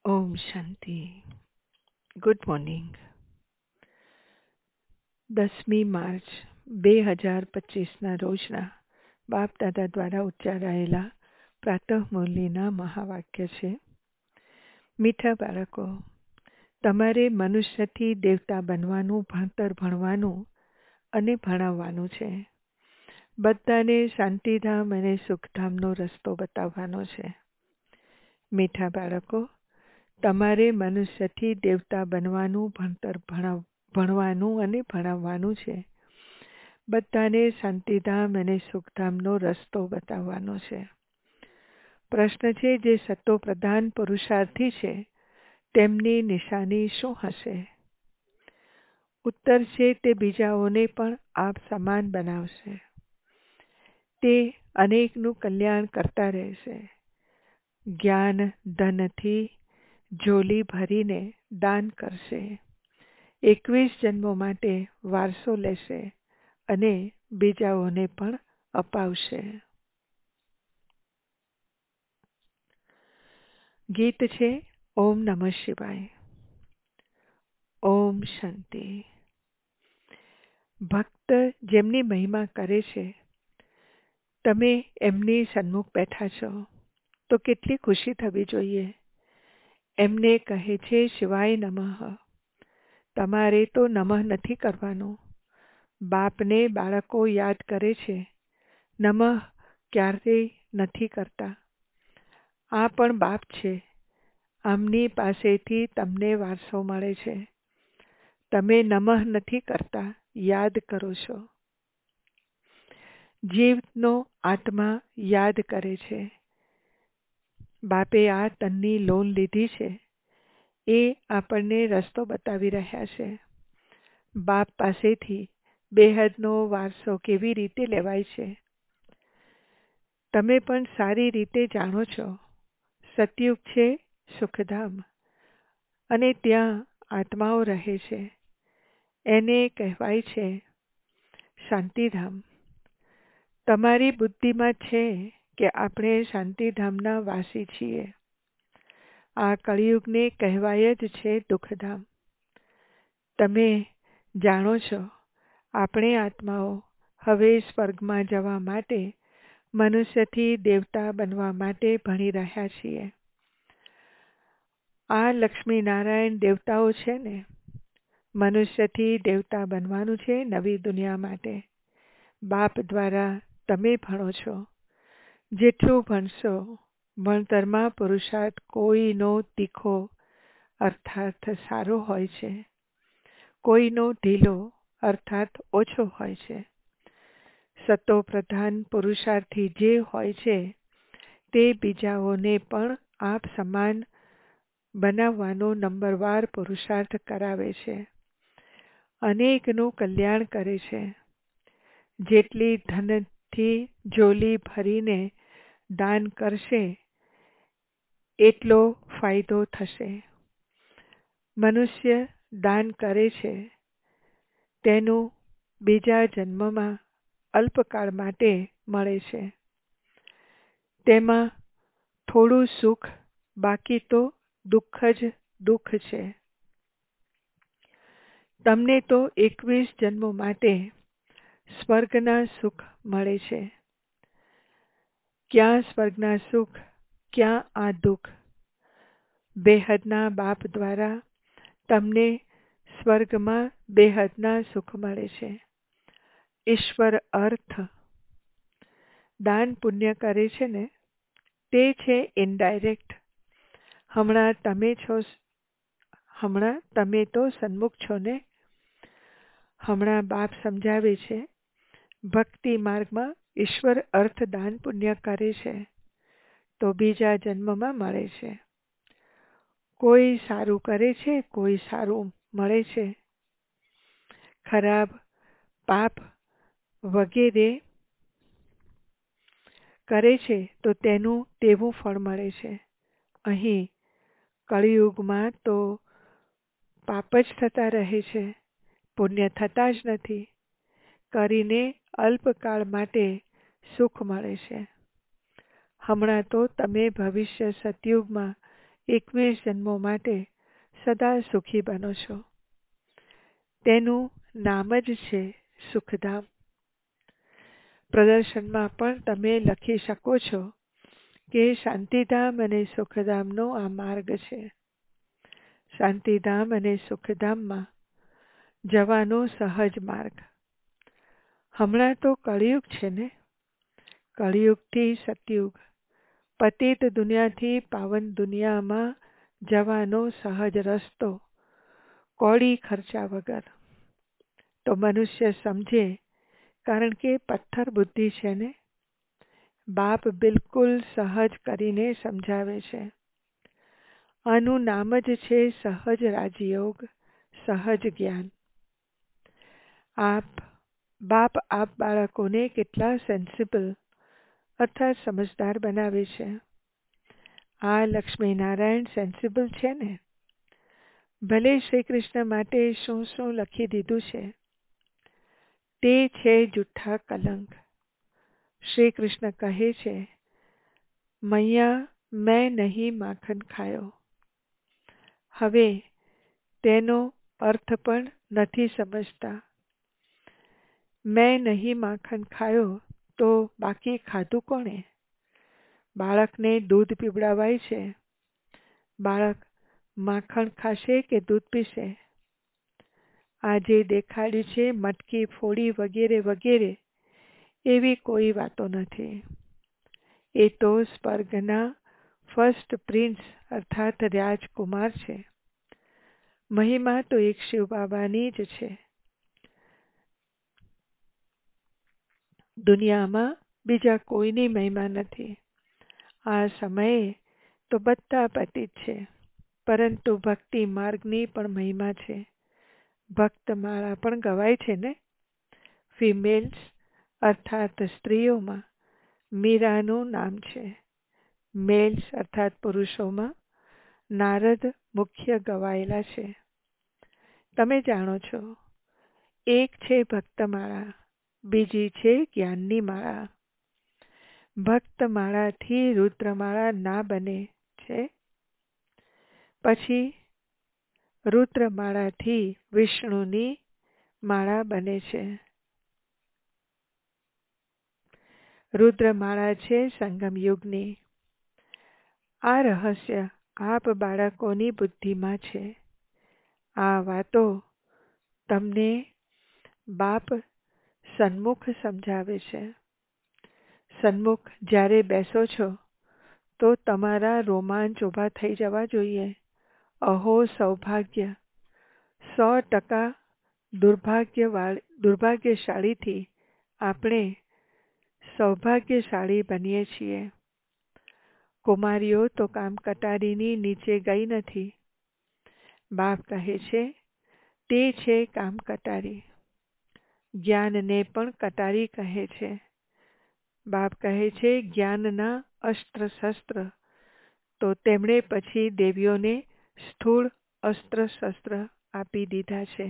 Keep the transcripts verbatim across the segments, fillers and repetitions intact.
ઓમ Shanti. Good morning. દસમી March બે હજાર પચીસના રોજના બાપ દાદા દ્વારા ઉચ્ચારાયેલા પ્રાતઃ મુરલીના મહાવાક્ય છે. મીઠા બાળકો, તમારે મનુષ્યથી દેવતા બનવાનું ભણતર ભણવાનું અને ભણાવવાનું છે. બધાને શાંતિધામ અને સુખધામનો રસ્તો બતાવવાનો છે. મીઠા બાળકો, તમારે મનુષ્યથી દેવતા બનવાનું ભણતર ભણાવ ભણવાનું અને ભણાવવાનું છે. બધાને શાંતિધામ અને સુખધામનો રસ્તો બતાવવાનો છે. પ્રશ્ન છે, જે સતો પ્રધાન પુરુષાર્થી છે તેમની નિશાની શું હશે? ઉત્તર છે, તે બીજાઓને પણ આપ સમાન બનાવશે. તે અનેકનું કલ્યાણ કરતા રહેશે. જ્ઞાન ધનથી ઝોલી ભરીને દાન કરશે. એકવીસ જન્મો માટે વારસો લેશે અને બીજાઓને પણ અપાવશે. ગીત છે ઓમ નમઃ શિવાય. ઓમ શાંતિ. ભક્ત જેમની મહિમા કરે છે, તમે એમની સન્મુખ બેઠા છો તો કેટલી ખુશી થવી જોઈએ. એમને કહે છે શિવાય નમઃ. તમારે તો નમઃ નથી કરવાનું. બાપને બાળકો યાદ કરે છે, નમઃ ક્યારેય નથી કરતા. આ પણ બાપ છે. આમની પાસેથી તમને વારસો મળે છે. તમે નમઃ નથી કરતા, યાદ કરો છો. જીવનો આત્મા યાદ કરે છે. બાપે આ તનની લોન લીધી છે, એ આપણને રસ્તો બતાવી રહ્યા છે. બાપ પાસેથી બેહદનો વારસો કેવી રીતે લેવાય છે, તમે પણ સારી રીતે જાણો છો. સતયુગ છે સુખધામ અને ત્યાં આત્માઓ રહે છે. એને કહેવાય છે શાંતિધામ. તમારી બુદ્ધિમાં છે કે આપણે શાંતિધામના વાસી છીએ. આ કળિયુગને કહેવાય જ છે દુઃખધામ. તમે જાણો છો, આપણે આત્માઓ હવે સ્વર્ગમાં જવા માટે મનુષ્યથી દેવતા બનવા માટે ભણી રહ્યા છીએ. આ લક્ષ્મી નારાયણ દેવતાઓ છે ને. મનુષ્યથી દેવતા બનવાનું છે નવી દુનિયા માટે. બાપ દ્વારા તમે ભણો છો. જેટલું ભણશો, ભણતરમાં પુરુષાર્થ કોઈનો તીખો અર્થાત સારો હોય છે, કોઈનો ઢીલો અર્થાત ઓછો હોય છે. સતો પ્રધાન પુરુષાર્થી જે હોય છે તે બીજાઓને પણ આપ સમાન બનાવવાનો નંબરવાર પુરુષાર્થ કરાવે છે. અનેકનું કલ્યાણ કરે છે. જેટલી ધનથી ઝોલી ભરીને દાન કરશે એટલો ફાયદો થશે. મનુષ્ય દાન કરે છે તેનું બીજા જન્મમાં અલ્પકાળ માટે મળે છે. તેમાં થોડું સુખ, બાકી તો દુઃખ જ દુઃખ છે. તમને તો એકવીસ જન્મો માટે સ્વર્ગના સુખ મળે છે. ક્યાં સ્વર્ગના સુખ, ક્યાં આ દુઃખ? બેહદના બાપ દ્વારા તમને સ્વર્ગમાં બેહદના સુખ મળે છે. ઈશ્વર અર્થ દાન પુણ્ય કરે છે ને, તે છે ઇનડાયરેક્ટ. હમણાં તમે છો, હમણાં તમે તો સન્મુખ છો ને. હમણાં બાપ સમજાવે છે, ભક્તિ માર્ગમાં ઈશ્વર અર્થ દાન પુણ્ય કરે છે તો બીજા જન્મમાં મળે છે. કોઈ સારું કરે છે, કોઈ સારું મળે છે. ખરાબ, પાપ વગેરે કરે છે તો તેનું તેવું ફળ મળે છે. અહીં કળિયુગમાં તો પાપ જ થતા રહે છે, પુણ્ય થતા જ નથી. કરીને અલ્પકાળ માટે સુખ મળે છે. હમણાં તો તમે ભવિષ્ય સતયુગમાં એકવીસ જન્મો માટે સદા સુખી બનો છો. તેનું નામ જ છે સુખધામ. પ્રદર્શનમાં પણ તમે લખી શકો છો કે શાંતિધામ અને સુખધામનો આ માર્ગ છે. શાંતિધામ અને સુખધામમાં જવાનો સહજ માર્ગ. હમણાં તો કળિયુગ છે ને, કળિયુગથી સતયુગ, પતિત દુનિયાથી પાવન દુનિયામાં જવાનો સહજ રસ્તો, કોડી ખર્ચા વગર. તો મનુષ્ય સમજે, કારણ કે પથ્થર બુદ્ધિ છે ને. બાપ બિલકુલ સહજ કરીને સમજાવે છે. આનું નામ જ છે સહજ રાજયોગ, સહજ જ્ઞાન. આપ બાપ આપ બાળકોને કેટલા સેન્સિબલ અર્થાત સમજદાર બનાવે છે. આ લક્ષ્મીનારાયણ સેન્સિબલ છે ને. ભલે શ્રી કૃષ્ણ માટે શું શું લખી દીધું છે, તે છે જૂઠા કલંક. શ્રી કૃષ્ણ કહે છે, મૈયા મેં નહીં માખન ખાયો. હવે તેનો અર્થ પણ નથી સમજતા. મેં નહીં માખન ખાયો તો બાકી ખાધું કોણે? બાળકને દૂધ પીવડાવાય છે. બાળક માખણ ખાશે કે દૂધ પીશે? આજે દેખાડ્યું છે મટકી ફોડી વગેરે વગેરે, એવી કોઈ વાતો નથી. એ તો સ્વર્ગના ફર્સ્ટ પ્રિન્સ અર્થાત રાજકુમાર છે. મહિમા તો એક શિવ બાબાની જ છે. દુનિયામાં બીજા કોઈની મહિમા નથી. આ સમયે તો બધા પતિત છે, પરંતુ ભક્તિ માર્ગની પણ મહિમા છે. ભક્તમાળા પણ ગવાય છે ને. ફિમેલ્સ અર્થાત સ્ત્રીઓમાં મીરાનું નામ છે. મેલ્સ અર્થાત પુરુષોમાં નારદ મુખ્ય ગવાયેલા છે. તમે જાણો છો, એક છે ભક્તમાળા, બીજી છે જ્ઞાનની માળા. ભક્તમાળાથી રુદ્રમાળા ના બને છે. પછી રુદ્રમાળાથી વિષ્ણુની માળા બને છે. રુદ્રમાળા છે સંગમ યુગની. આ રહસ્ય આપ બાળકોની બુદ્ધિમાં છે. આ વાતો તમને બાપ સન્મુખ સમજાવે છે. સન્મુખ જ્યારે બેસો છો તો તમારા રોમાંચ ઊભા થઈ જવા જોઈએ. અહો સૌભાગ્ય! સો ટકા દુર્ભાગ્યવાળી દુર્ભાગ્યશાળીથી આપણે સૌભાગ્યશાળી બનીએ છીએ. કુમારીઓ તો કામ કટારીની નીચે ગઈ નથી. બાપ કહે છે, તે છે કામ કટારી. જ્ઞાનને પણ કટારી કહે છે. બાપ કહે છે, જ્ઞાનના અસ્ત્ર શસ્ત્ર. તો તેમણે પછી દેવીઓને સ્થૂળ અસ્ત્ર શસ્ત્ર આપી દીધા છે.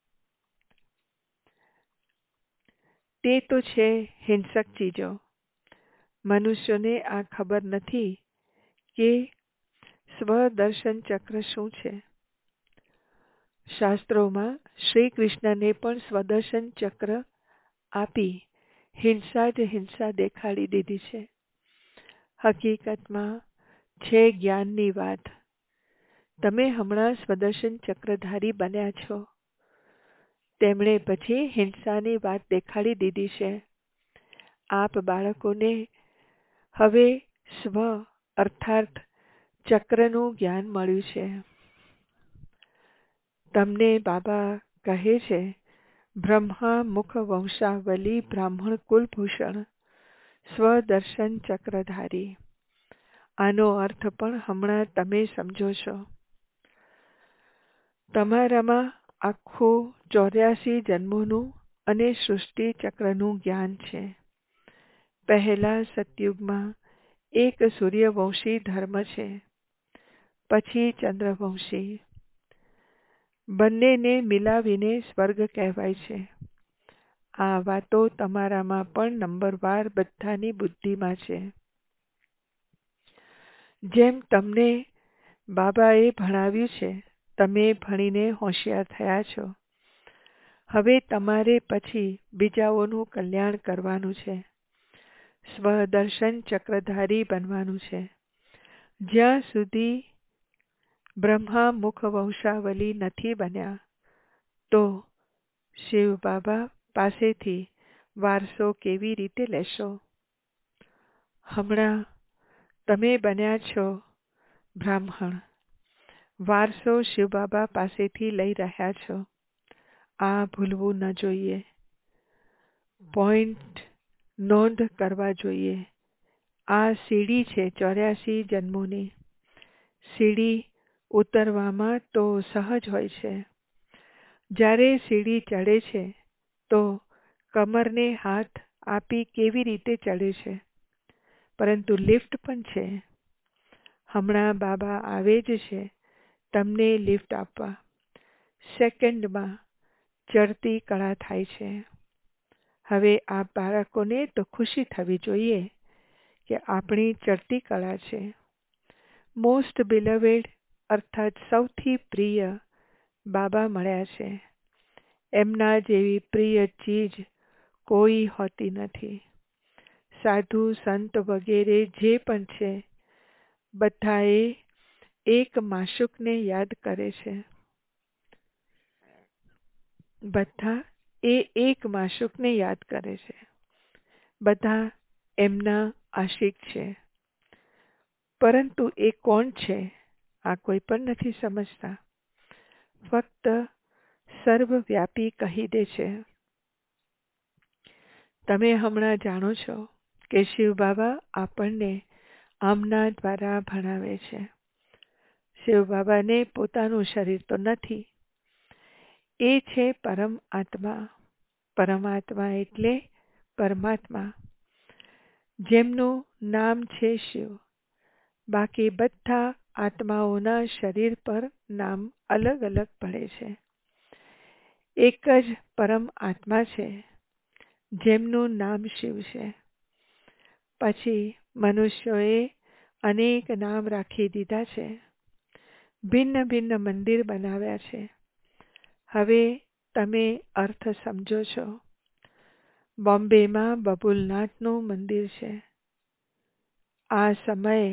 તે તો છે હિંસક ચીજો. મનુષ્યોને આ ખબર નથી કે સ્વદર્શન ચક્ર શું છે. શાસ્ત્રોમાં શ્રી કૃષ્ણને પણ સ્વદર્શન ચક્ર આપી હિંસા જ હિંસા દેખાડી દીધી છે. હકીકતમાં છે જ્ઞાનની વાત. તમે હમણાં સ્વદર્શન ચક્રધારી બન્યા છો. તેમણે પછી હિંસાની વાત દેખાડી દીધી છે. આપ બાળકોને હવે સ્વ અર્થાત ચક્રનું જ્ઞાન મળ્યું છે. તમને બાબા કહે છે, બ્રહ્મા મુખ વંશાવલી બ્રાહ્મણ કુલભૂષણ સ્વદર્શન ચક્રધારી. આનો અર્થ પણ હમણાં તમે સમજો છો. તમારામાં આખું ચોર્યાસી જન્મોનું અને સૃષ્ટિ ચક્રનું જ્ઞાન છે. પહેલા સતયુગમાં એક સૂર્યવંશી ધર્મ છે, પછી ચંદ્રવંશી. બંનેને મિલાવીને સ્વર્ગ કહેવાય છે. આ વાતો તમારામાં પણ નંબરવાર બધાની બુદ્ધિમાં છે. જેમ તમને બાબાએ ભણાવ્યું છે, તમે ભણીને હોશિયાર થયા છો. હવે તમારે પછી બીજાઓનું કલ્યાણ કરવાનું છે. સ્વદર્શન ચક્રધારી બનવાનું છે. જ્યાં સુધી બ્રહ્મા મુખ વંશાવલી નથી બન્યા તો શિવ બાબા પાસેથી વારસો કેવી રીતે લેશો? હમણાં તમે બન્યા છો બ્રાહ્મણ, વારસો શિવ બાબા પાસેથી લઈ રહ્યા છો. આ ભૂલવું ન જોઈએ. પોઈન્ટ નોંધ કરવા જોઈએ. આ સીડી છે ચોર્યાસી જન્મોની. સીડી ઉતરવામાં તો સહજ હોય છે. જ્યારે સીડી ચડે છે તો કમરને હાથ આપી કેવી રીતે ચડે છે, પરંતુ લિફ્ટ પણ છે. હમણાં બાબા આવે જ છે તમને લિફ્ટ આપવા. સેકન્ડમાં ચડતી કળા થાય છે. હવે આ બાળકોને તો ખુશી થવી જોઈએ કે આપણી ચડતી કળા છે. મોસ્ટ બિલવેડ અર્થાત સૌથી પ્રિય બાબા મળ્યા છે. એમના જેવી પ્રિય ચીજ કોઈ હોતી નથી. સાધુ સંત વગેરે જે પણ છે બધાએ એક માશુકને યાદ કરે છે. બધા એ એક માશુકને યાદ કરે છે. બધા એમના આશિક છે. પરંતુ એ કોણ છે આ કોઈ પણ નથી સમજતા. ફક્ત સર્વવ્યાપી કહી દે છે. તમે હમણાં જાણો છો કે શિવ બાબા આપણને આમના દ્વારા ભણાવે છે. શિવ બાબાને પોતાનું શરીર તો નથી. એ છે પરમ આત્મા. પરમાત્મા એટલે પરમાત્મા, જેમનું નામ છે શિવ. બાકી બધા આત્માઓના શરીર પર નામ અલગ અલગ પડે છે. એક જ પરમ આત્મા છે જેમનું નામ શિવ છે. પછી મનુષ્યોએ અનેક નામ રાખી દીધા છે. ભિન્ન ભિન્ન મંદિર બનાવ્યા છે. હવે તમે અર્થ સમજો છો. બોમ્બેમાં બબુલનાથનું મંદિર છે. આ સમયે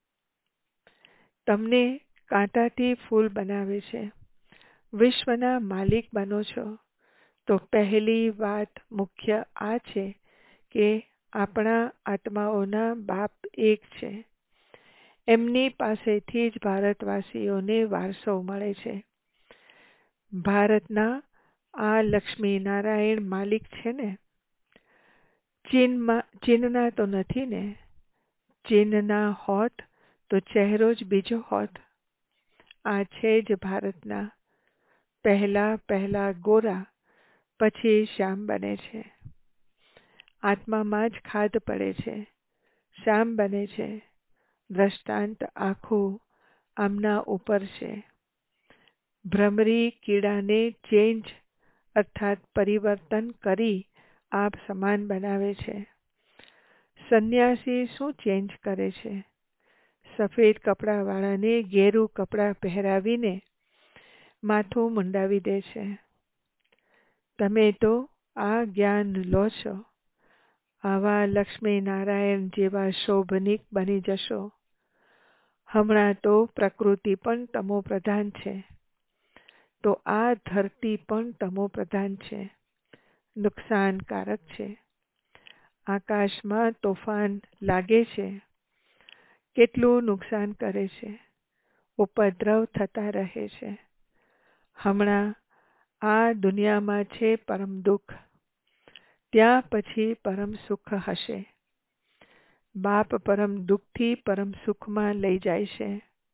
તમને કાંટાથી ફૂલ બનાવે છે. વિશ્વના માલિક બનો છો તો પહેલી વાત મુખ્ય આ છે કે આપણા આત્માઓના બાપ એક છે. એમની પાસેથી જ ભારતવાસીઓને વારસો મળે છે. ભારતના આ લક્ષ્મી નારાયણ માલિક છે ને, ચીનમાં ચીનના તો નથી ને. ચીનના હોત તો ચહેરો જ બીજો હોત. આ છે જ ભારતના. પહેલા પહેલા ગોરા, પછી શ્યામ બને છે. આત્મામાં જ ખાધ પડે છે, શ્યામ બને છે. દ્રષ્ટાંત આખું આમના ઉપર છે. ભ્રમરી કીડાને ચેન્જ અર્થાત પરિવર્તન કરી આપ સમાન બનાવે છે. સંન્યાસી શું ચેન્જ કરે છે? સફેદ કપડાવાળાને ઘેરું કપડાં પહેરાવીને માથું મુંડાવી દે છે. તમે તો આ જ્ઞાન લો છો. આવા લક્ષ્મી નારાયણ જેવા શોભનિક બની જશો. હમણાં તો પ્રકૃતિ પણ તમો પ્રધાન છે, તો આ ધરતી પણ તમો પ્રધાન છે. નુકસાનકારક છે. આકાશમાં તોફાન લાગે છે. કેટલું નુકસાન કરે છે. ઉપદ્રવ થતા રહે છે. હમણાં આ દુનિયામાં છે પરમ દુઃખ. ત્યાં પછી પરમ સુખ હશે. બાપ પરમ દુઃખથી પરમ સુખમાં લઈ જાય છે.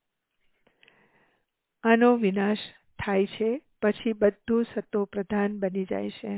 આનો વિનાશ થાય છે. પછી બધું સતો પ્રધાન બની જાય છે.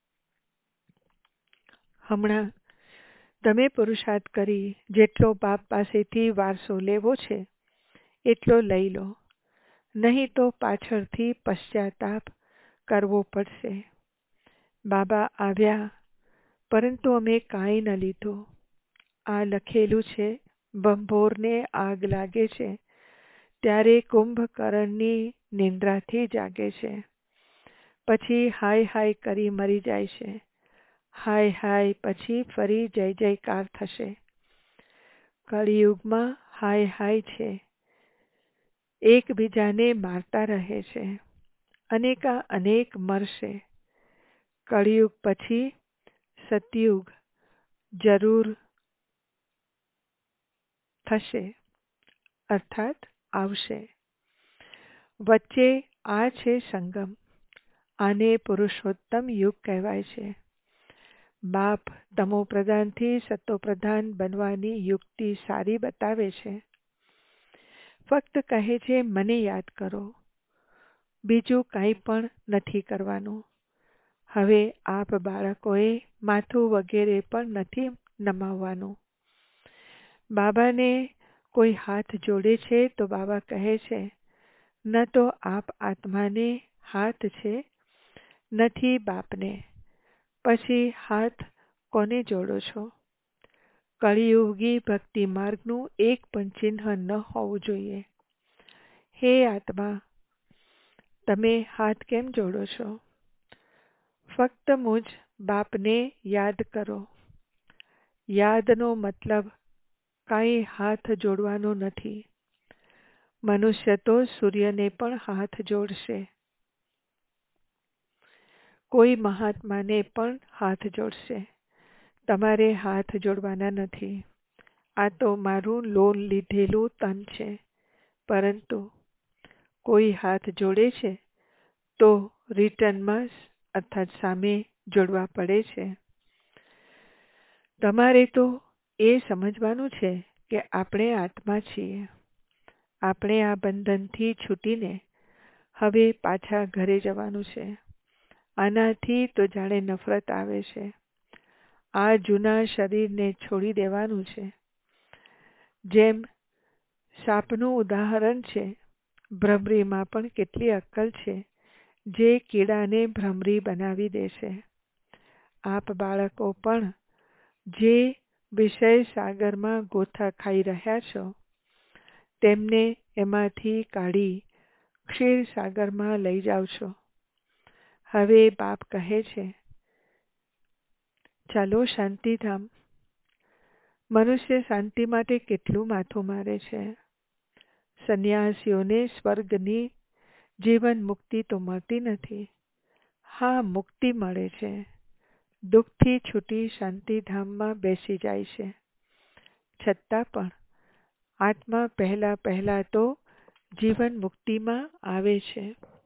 હમણાં તમે પુરુષાર્થ કરી જેટલો બાપ પાસેથી વારસો લેવો છે એટલો લઈ લો. નહીં તો પાછળથી પશ્ચાતાપ કરવો પડશે. બાબા આવ્યા પરંતુ અમે કાંઈ ન લીધું. આ લખેલું છે. બંભોરને આગ લાગે છે ત્યારે કુંભકર્ણની નિંદ્રાથી જાગે છે. પછી હાય હાય કરી મરી જાય છે. હાય હાય પછી ફરી જય જયકાર થશે. કળિયુગમાં હાય હાય છે. એકબીજાને મારતા રહે છે. અનેકા અનેક મરશે. કળિયુગ પછી સતયુગ જરૂર થશે, અર્થાત આવશે. વચ્ચે આ છે સંગમ. આને પુરુષોત્તમ યુગ કહેવાય છે. બાપ તમો પ્રધાનથી સતો પ્રધાન બનવાની યુક્તિ સારી બતાવે છે. ફક્ત કહે છે મને યાદ કરો, બીજું કંઈ પણ નથી કરવાનું. હવે આપ બાળકોએ માથું વગેરે પણ નથી નમાવવાનું. બાબાને કોઈ હાથ જોડે છે તો બાબા કહે છે, ન તો આપ આત્માને હાથ છે, નથી બાપને. પછી હાથ કોને જોડો છો? કળિયુગી ભક્તિ માર્ગનું એક પણ ચિહ્ન ન હોવું જોઈએ. હે આત્મા, તમે હાથ કેમ જોડો છો? ફક્ત મુજ બાપને યાદ કરો. યાદનો મતલબ કાંઈ હાથ જોડવાનો નથી. મનુષ્ય તો સૂર્યને પણ હાથ જોડશે. કોઈ મહાત્માને પણ હાથ જોડશે. તમારે હાથ જોડવાના નથી. આ તો મારું લોન લીધેલું તન છે. પરંતુ કોઈ હાથ જોડે છે તો રિટર્નમાં અર્થાત સામે જોડવા પડે છે. તમારે તો એ સમજવાનું છે કે આપણે આત્મા છીએ. આપણે આ બંધનથી છૂટીને હવે પાછા ઘરે જવાનું છે. આનાથી તો જાણે નફરત આવે છે. આ જૂના શરીરને છોડી દેવાનું છે. જેમ સાપનું ઉદાહરણ છે, ભ્રમરીમાં પણ કેટલી અક્કલ છે જે કીડાને ભ્રમરી બનાવી દેશે. આપ બાળકો પણ જે વિષય સાગરમાં ગોથા ખાઈ રહ્યા છો, તેમને એમાંથી કાઢી ક્ષીર સાગરમાં લઈ જાઓ છો. હવે બાપ કહે છે, ચાલો શાંતિધામ. મનુષ્ય શાંતિ માટે કેટલું માથું મારે છે. સંન્યાસીઓને સ્વર્ગની જીવન મુક્તિ તો મળતી નથી. હા, મુક્તિ મળે છે. દુઃખથી છૂટી શાંતિધામમાં બેસી જાય છે. છતાં પણ આત્મા પહેલા પહેલા તો જીવન મુક્તિમાં આવે છે.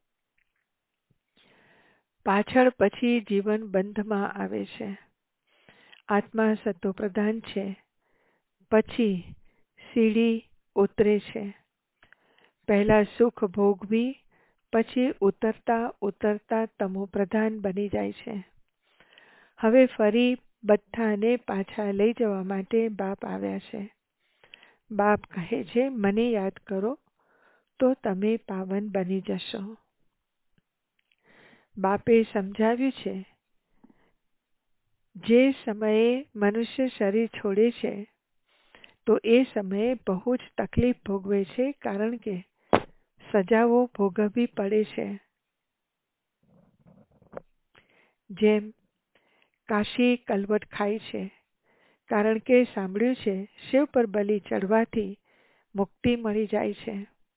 પાછળ પછી જીવન બંધમાં આવે છે. આત્મા સતોપ્રધાન છે. પછી સીડી ઉતરે છે. પહેલા સુખ ભોગવી પછી ઉતરતા ઉતરતા તમો પ્રધાન બની જાય છે. હવે ફરી બધાને પાછા લઈ જવા માટે બાપ આવ્યા છે. બાપ કહે છે, મને યાદ કરો તો તમે પાવન બની જશો. બાપે સમજાવ્યું છે, જે સમયે મનુષ્ય શરીર છોડે છે તો એ સમયે બહુ જ તકલીફ ભોગવે છે, કારણ કે સજાઓ ભોગવવી પડે છે. જેમ કાશી કલવટ ખાય છે, કારણ કે સાંભળ્યું છે શિવ પર બલિ ચડવાથી મુક્તિ મળી જાય છે.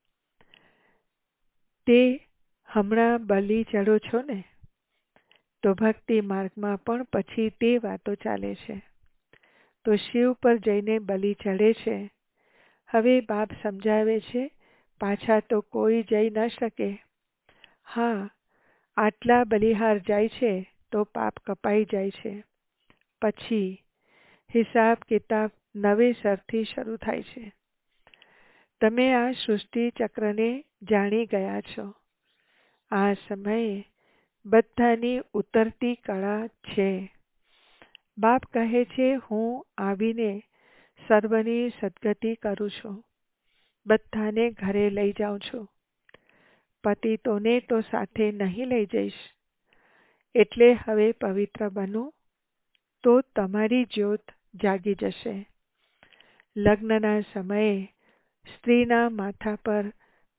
તે હમણાં બલિ ચડો છો ને, તો ભક્તિ માર્ગમાં પણ પછી તે વાતો ચાલે છે. તો શિવ પર જઈને બલિ ચડે છે. હવે બાપ સમજાવે છે, પાછા તો કોઈ જઈ ન શકે. હા, આટલા બલિહાર જાય છે તો પાપ કપાઈ જાય છે. પછી હિસાબ કિતાબ નવેસરથી શરૂ થાય છે. તમે આ સૃષ્ટિ ચક્રને જાણી ગયા છો. આ સમયે બધાની ઉતરતી કળા છે. બાપ કહે છે, હું આવીને સર્વની સદગતિ કરું છું. બધાને ઘરે લઈ જાઉં છું. પતિતોને તો સાથે નહીં લઈ જઈશ. એટલે હવે પવિત્ર બનો તો તમારી જ્યોત જાગી જશે. લગ્નના સમયે સ્ત્રીના માથા પર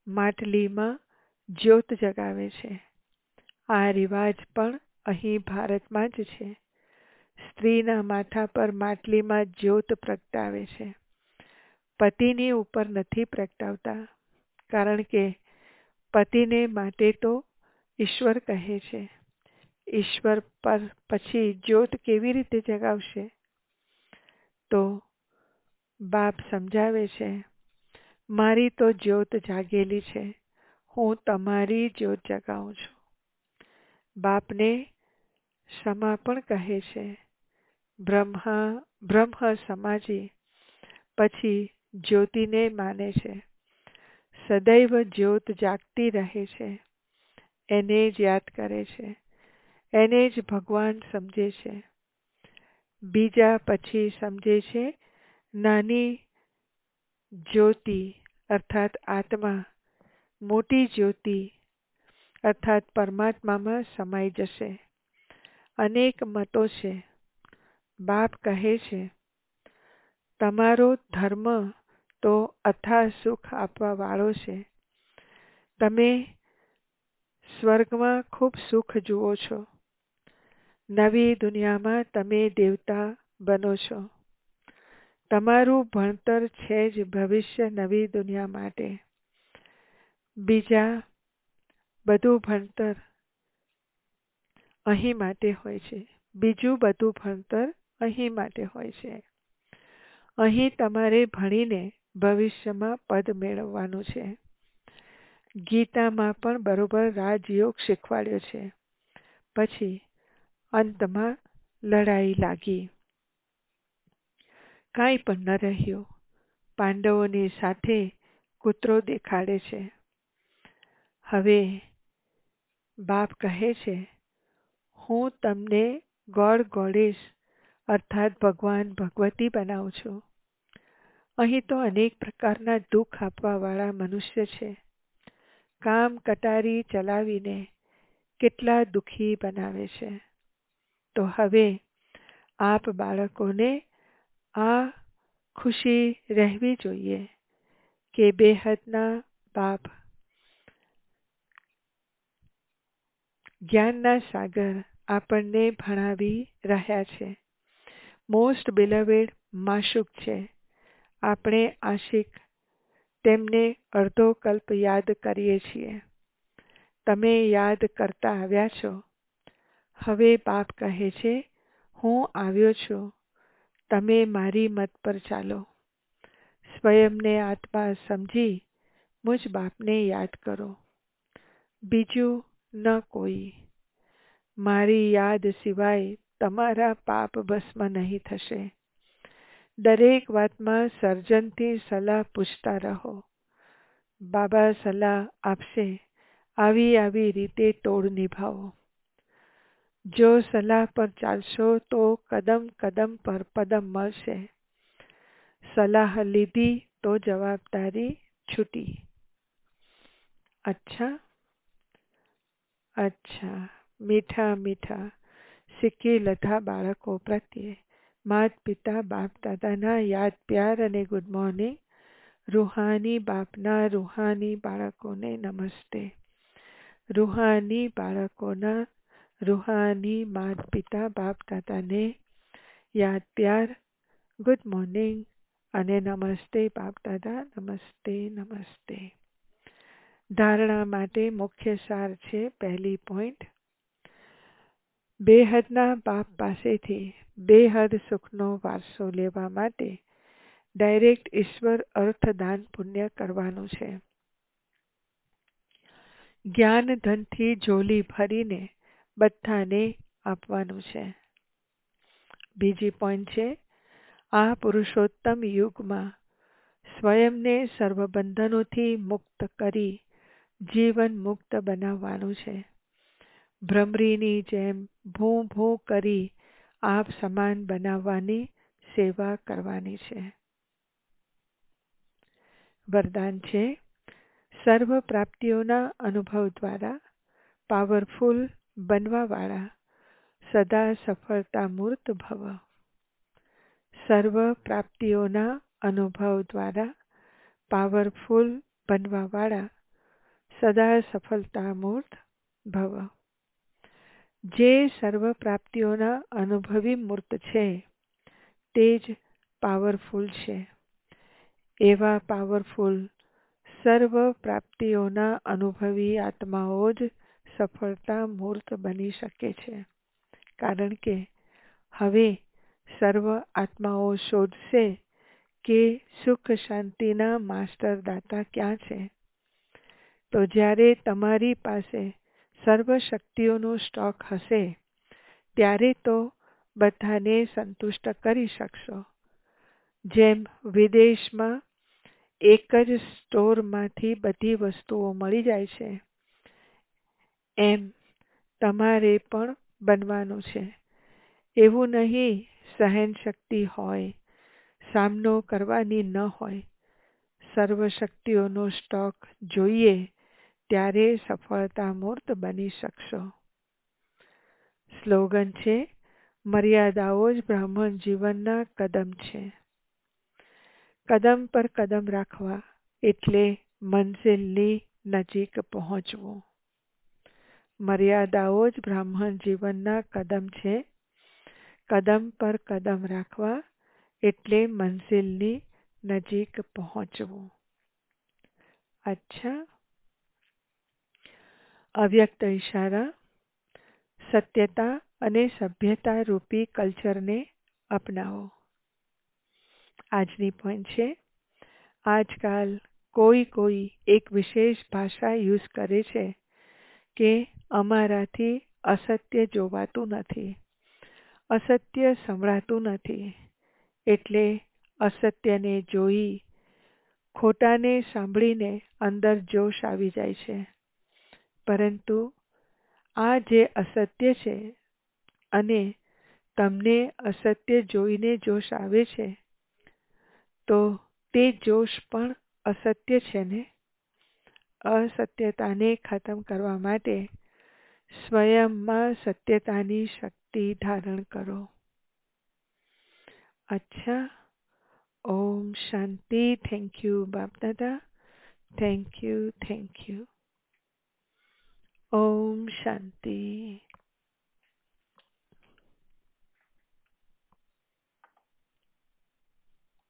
માટલીમાં જ્યોત જગાવે છે. આ રિવાજ પણ અહીં ભારતમાં જ છે. સ્ત્રીના માથા પર માટલીમાં જ્યોત પ્રગટાવે છે. પતિની ઉપર નથી પ્રગટાવતા, કારણ કે પતિને માટે તો ઈશ્વર કહે છે. ઈશ્વર પર પછી જ્યોત કેવી રીતે જગાવશે? તો બાપ સમજાવે છે, મારી તો જ્યોત જાગેલી છે, હું તમારી જ્યોત જગાવું છું. બાપને ક્ષમા પણ કહે છે. બ્રહ્મા બ્રહ્મ સમાજી પછી જ્યોતિને માને છે. સદૈવ જ્યોત જાગતી રહે છે. એને જ યાદ કરે છે. એને જ ભગવાન સમજે છે. બીજા પછી સમજે છે નાની જ્યોતિ અર્થાત આત્મા મોટી જ્યોતિ અર્થાત પરમાત્મામાં સમાઈ જશે. અનેક મતો છે. બાપ કહે છે, તમારો ધર્મ તો અથાહ સુખ આપવા વાળો છે. તમે સ્વર્ગમાં ખૂબ સુખ જુઓ છો. નવી દુનિયામાં તમે દેવતા બનો છો. તમારું ભણતર છે જ ભવિષ્ય નવી દુનિયા માટે. બીજા બધું ભણતર અહીં માટે હોય છે. બીજું બધું ભણતર અહીં માટે હોય છે. અહીં તમારે ભણીને ભવિષ્યમાં પદ મેળવવાનું છે. ગીતામાં પણ બરોબર રાજયોગ શીખવાડ્યો છે. પછી અંતમાં લડાઈ લાગી. કાંઈ પણ ન રહ્યું. પાંડવોની સાથે કૂતરો દેખાડે છે. હવે બાપ કહે છે, હું તમને ગોડ ગોડેશ અર્થાત ભગવાન ભગવતી બનાવું છું. અહીં તો અનેક પ્રકારના દુઃખ આપવા વાળા મનુષ્ય છે. કામ કટારી ચલાવીને કેટલા દુઃખી બનાવે છે. તો હવે આપ બાળકોને આ ખુશી રહેવી જોઈએ કે બેહદના બાપ જ્ઞાનના સાગર આપણને ભણાવી રહ્યા છે. મોસ્ટ બિલવેડ માશુક છે. આપણે આશિક તેમને અડધો કલ્પ યાદ કરીએ છીએ. તમે યાદ કરતા આવ્યા છો. હવે બાપ કહે છે, હું આવ્યો છું. તમે મારી મત પર ચાલો. સ્વયંને આત્મા સમજી મુજ બાપને યાદ કરો. બીજું ન કોઈ. મારી યાદ સિવાય તમારા પાપ ભસ્મ નહીં થશે. દરેક વાતમાં સર્જનથી સલાહ પૂછતા રહો. બાબા સલાહ આપશે, આવી આવી રીતે તોડ નિભાવો. જો સલાહ પર ચાલશો તો કદમ કદમ પર પદમ મળશે. સલાહ લીધી તો જવાબદારી છૂટી. અચ્છા અચ્છા મીઠા મીઠા સિક્કી લધા બાળકો પ્રત્યે માત પિતા બાપ દાદાના યાદ પ્યાર અને ગુડ મોર્નિંગ. રૂહાની બાપના રૂહાની બાળકોને નમસ્તે. રૂહાની બાળકોના રૂહાની માત પિતા બાપ દાદાને યાદ પ્યાર, ગુડ મોર્નિંગ અને નમસ્તે બાપ દાદા. નમસ્તે નમસ્તે. ધારણા માટે મુખ્ય સાર છે. પહેલી પોઈન્ટ, બેહદના બાપ પાસેથી બેહદ સુખનો વારસો લેવા માટે ડાયરેક્ટ ઈશ્વર અર્થ દાન પુણ્ય કરવાનું છે. જ્ઞાન ધનથી ઝોલી ભરીને બધાને આપવાનું છે. બીજી પોઈન્ટ છે, આ પુરુષોત્તમ યુગમાં સ્વયંને સર્વ બંધનોથી મુક્ત કરી જીવન મુક્ત બનાવવાનું છે. ભ્રમરીની જેમ ભૂ ભૂ કરી આપ સમાન બનાવવાની સેવા કરવાની છે. વરદાન છે, સર્વ પ્રાપ્તિઓના અનુભવ દ્વારા પાવરફુલ બનવાવાળા સદા સફળતા મૂર્ત ભવ. સર્વ પ્રાપ્તિઓના અનુભવ દ્વારા પાવરફુલ બનવાવાળા સદા સફળતા મૂર્ત ભવ. જે સર્વ પ્રાપ્તિઓના અનુભવી મૂર્ત છે તે જ પાવરફુલ છે. એવા પાવરફુલ સર્વ પ્રાપ્તિઓના અનુભવી આત્માઓ જ સફળતા મૂર્ત બની શકે છે. કારણ કે હવે સર્વ આત્માઓ શોધશે કે સુખ શાંતિના માસ્ટર દાતા ક્યાં છે. તો જ્યારે તમારી પાસે સર્વ શક્તિઓનો સ્ટોક હશે ત્યારે તો બધાને સંતુષ્ટ કરી શકશો. જેમ વિદેશમાં એક જ સ્ટોરમાંથી બધી વસ્તુઓ મળી જાય છે, એમ તમારે પણ બનવાનું છે. એવું નહીં સહન શક્તિ હોય, સામનો કરવાની ન હોય. સર્વ શક્તિઓનો સ્ટોક જોઈએ ત્યારે સફળતા મૂર્ત બની શકશો. સ્લોગન છે, મર્યાદાઓ જ બ્રાહ્મણ જીવનના કદમ છે. કદમ પર કદમ રાખવા એટલે મંઝિલની નજીક પહોંચવું. મર્યાદાઓ જ બ્રાહ્મણ જીવનના કદમ છે. કદમ પર કદમ રાખવા એટલે મંઝિલની નજીક પહોંચવું. અચ્છા. અવ્યક્ત ઇશારા. સત્યતા અને સભ્યતા રૂપી કલ્ચરને અપનાવો. આજની પોઈન્ટ છે, આજકાલ કોઈ કોઈ એક વિશેષ ભાષા યુઝ કરે છે કે અમારાથી અસત્ય જોવાતું નથી, અસત્ય સંભળાતું નથી, એટલે અસત્યને જોઈ, ખોટાને સાંભળીને અંદર જોશ આવી જાય છે. પરંતુ આ જે અસત્ય છે અને તમને અસત્ય જોઈને જોશ આવે છે, તો તે જોશ પણ અસત્ય છે ને. અસત્યતાને ખતમ કરવા માટે સ્વયંમાં સત્યતાની શક્તિ ધારણ કરો. અચ્છા. ઓમ શાંતિ. થેન્ક યુ બાપ દાદા. Thank you, thank you. Om Shanti.